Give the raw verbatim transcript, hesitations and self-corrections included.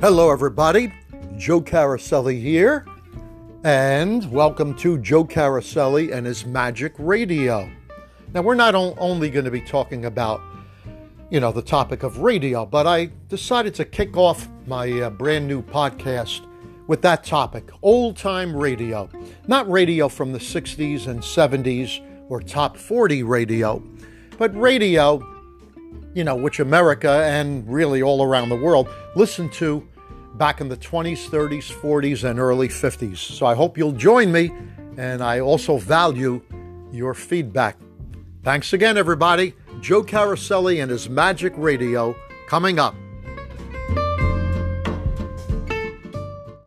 Hello, everybody. Joe Caroselli here, and welcome to Joe Caroselli and his Magic Radio. Now, we're not o- only going to be talking about, you know, the topic of radio, but I decided to kick off my uh, brand new podcast with that topic, old-time radio. Not radio from the sixties and seventies or top forty radio, but radio, you know, which America and really all around the world listened to back in the twenties, thirties, forties, and early fifties. So I hope you'll join me, and I also value your feedback. Thanks again, everybody. Joe Caroselli and his Magic Radio coming up.